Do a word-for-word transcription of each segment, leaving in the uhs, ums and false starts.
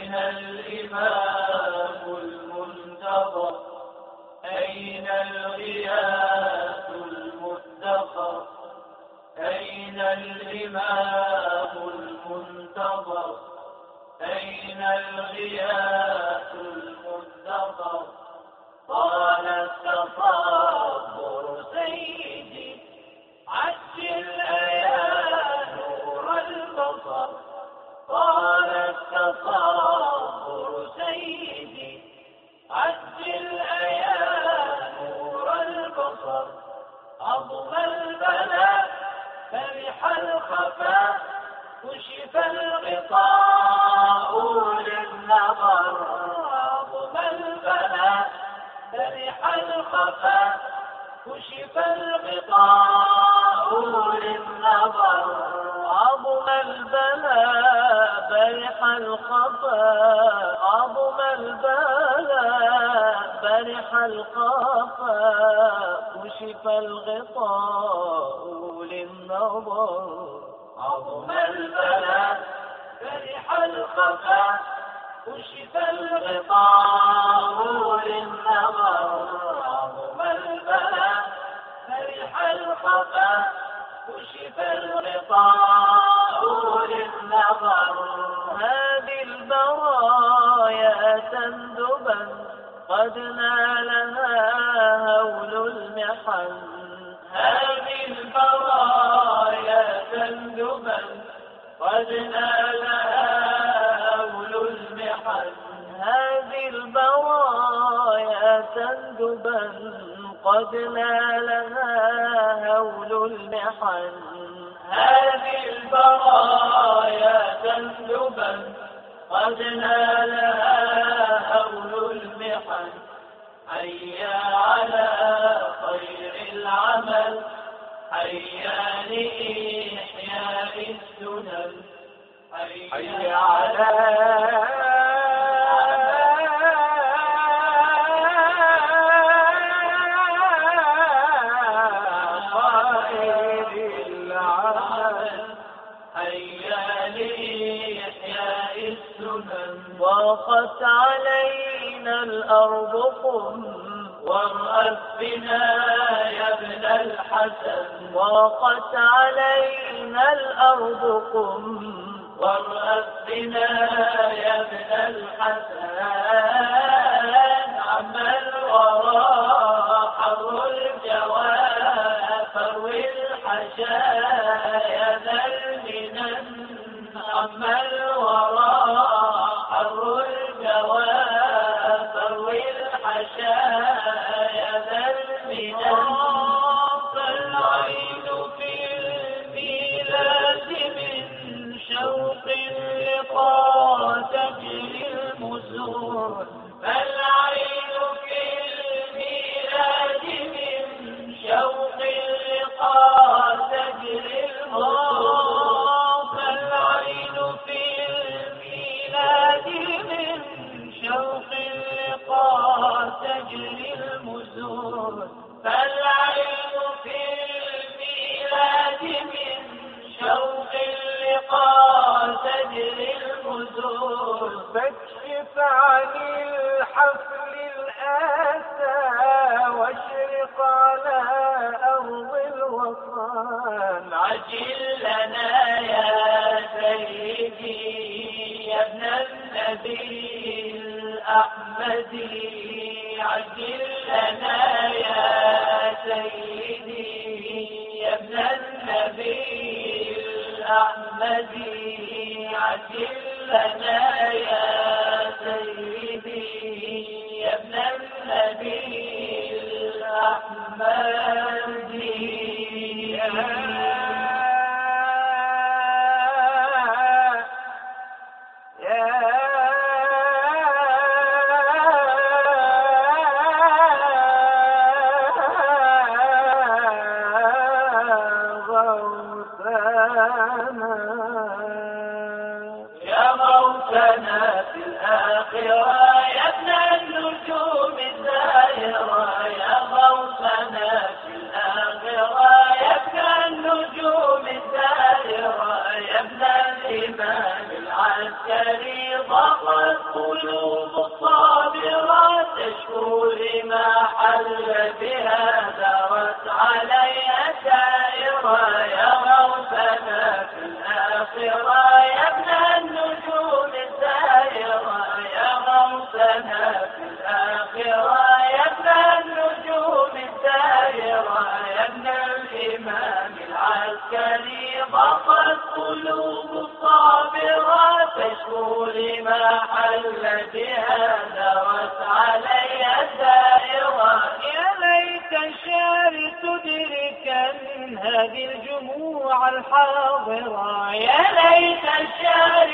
أين الإمام المنتظر؟ أين الغياث المدخر؟ أين الإمام المنتظر؟ أين الغياث المدخر؟ قال التصبر سيدي عجل يا نور البصر. قال التصبر سيدي عجل يا نور البصر. أضمى البلاء فرح الخفاء كشف الغطاء للنظر. أضمى البلاء فرح الخفاء كشف الغطاء للنظر. عظم البلاء برح الخفاء عظم البلاء برح الخفاء كشف الغطاء للنظر. عظم البلاء برح الخفاء كشف الغطاء للنظر. عظم البلاء فرح الخفاء كشف الغطاء للنظر. هذه البرايا تندبا قد نالها هول المحن. هذه البرايا تندبا قد نالها هول المحن. هذه البرايا تندبا قد نالها هول المحن. هذه البرايا تندبا قد نالها هول المحن. حيا على خير العمل حيا لإحياء السنن. حيا على ضاقت علينا الأرض قم وارأف بنا يا ابن الحسن. ضاقت علينا الأرض قم وارأف بنا يا ابن الحسن. عم الورى حر الجوى فروي الحشايا ذا المنن. عم الورى حر الجوى فروي الحشايا ذا المنن. فالعين في الميلاد من شوق اللقاء تجري المسور. فالعين في الميلاد من شوق اللقاء تجري المسور. فالعين في الميلاد من شوق اللقاء تجري المسور. فالعين في الميلاد من شوق اللقاء تجري المسور. فاكشف عن الحفل الآسى واشرق على أرض الوطن. عجل لنا يا سيدي يا ابن النبي الأحمدي. عجل لنا يا سيدي يا ابن النبي الأحمدي. عجل لنا يا سيدي يا ابن النبي الأحمدي. يا موتنا في الآخرة يا ابن النجوم الزاهرة. يا موتنا في الآخرة يا ابن النجوم الزاهرة. يا ابن الإمام العسكري ضاقت قلوب الصابرات تشكو لما حل بها دارت عليها سائرة يا غوثنا في الآخرة يا ابن النجوم الزاهرة يا غوثنا في الآخرة يا ابن النجوم الزاهرة يا ابن الإمام العسكري ضاقت قلوب الصابرات تشكو لما حل بها دارت عليها سائرة يا ليت الشعر تدركن هذه الجموع الحاضرة يا ليت الشعر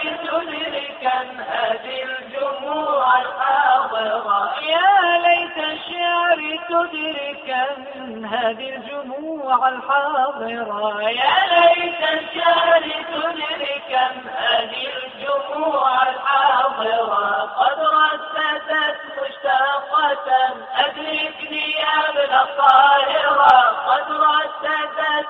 تدركن هذه الجموع الحاضرة يا ليت الشعر تدركن هذه الجموع الحاضرة يا ليت الشعر تدركن هذه الجموع الحاضرة قد رتبت مشتاقة أدركني يا ابن الطاهرة قد رتبت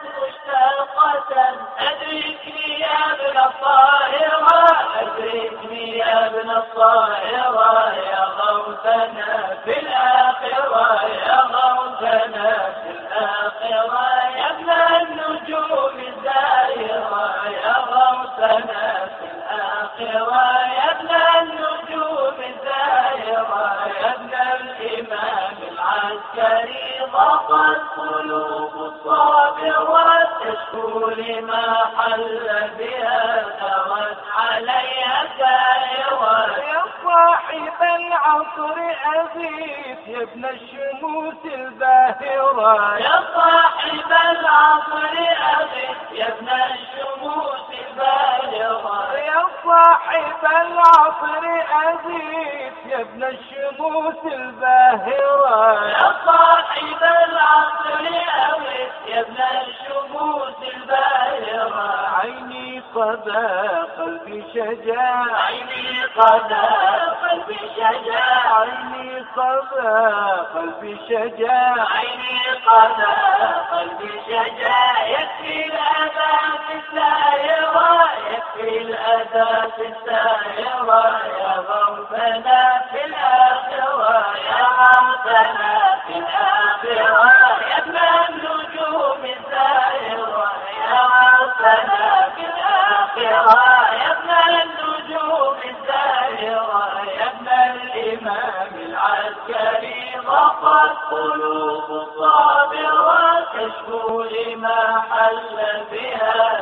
مشتاقة أدركني يا ابن الطاهرة أدركني يا ابن الطاهرة يا غوثنا في الآخرة يا غوثنا في الآخرة يا ابن النجوم الزاهرة يا غوثنا في الآخرة يا ابن النجوم الزاهرة يا ابن الإمام العسكري ضاقت قلوب الصابرات تشكو لما حل بها دارت عليها سائرة يا صاحب العصر أزيد يا ابن الشموس الباهرة يا صاحب العصر أزيد يا ابن الشموس الباهرة يا صاحب العصر أزيد يا ابن الشموس الباهرة يا صاحب العصر أزيد يا ابن الشموس الباهرة عيني صدى قلبي شجاع عيني صدى قلبي شجاع عيني صدى قلبي شجاع عيني صدى قلبي شجاع يكفي الأذى في السائرة يكفي الأذى في السائرة يا غوثنا في الآخرة يا غوثنا في الآخرة يا ابن النجوم الزاهرة يا غوثنا في الآخرة يا ابن النجوم الزاهرة يا ابن الإمام العسكري ضاقت قلوب الصابرات تشكو لما حل بها